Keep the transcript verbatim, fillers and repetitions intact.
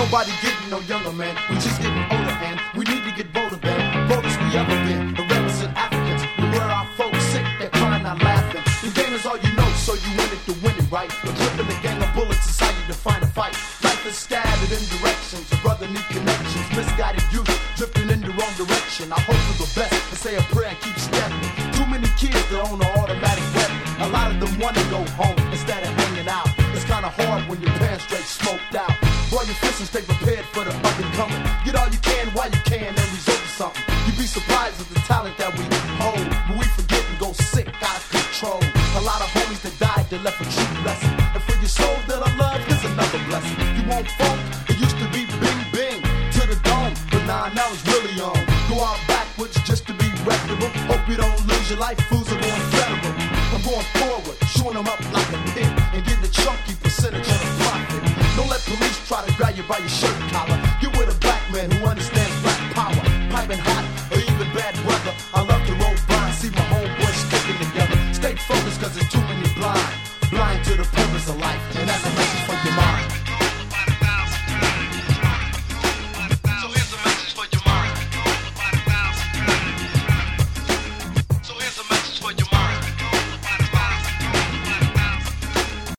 nobody getting no younger, man. We just getting older, and we need to get bolder, man. Boldest we ever been. The rebels and Africans, we wear our folks sick, they're crying, not laughing. The game is all you know, so you win it to win it, right? But flipping the gang of bullets is how you define a fight. Life is scattered in directions, a brother need connections. Misguided youth, drifting in the wrong direction. I hope for the best, and say a prayer and keep stepping. Too many kids that own an automatic weapon. A lot of them wanna go home instead of hanging out. It's kinda hard when your pants straight smoked out. Roll your fists and stay prepared for the up and coming. Get all you can while you can and result to something. You'd be surprised at the talent that we hold, but we forget and go sick, out of control. A lot of homies that died that left a true lesson. And for your soul that I love, here's another blessing. You won't funk, it used to be bing bing to the dome, but nah, now it's really on. Go out backwards just to be reputable. Hope you don't lose your life, fools are going federal. I'm going forward, showing them up like a pit, and getting a chunky percentage of the profit. Don't let police try to grab you by your shirt